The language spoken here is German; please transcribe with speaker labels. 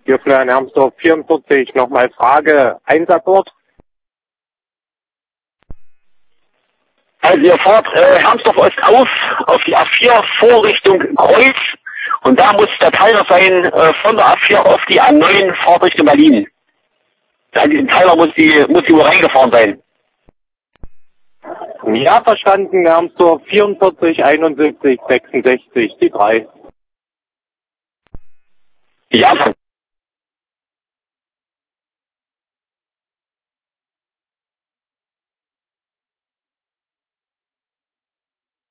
Speaker 1: Hier von Herrn Hermsdorf 44 nochmal Frage, Einsatzort?
Speaker 2: Also ihr fahrt Hermsdorf Ostaus auf die A4 Vorrichtung Kreuz und da muss der Teiler sein von der A4 auf die A9 Fahrtrichtung Berlin. An diesem Teiler muss die Uhr reingefahren sein.
Speaker 1: Ja, verstanden, Hermsdorf 44 71 66, die 3.
Speaker 2: Ja.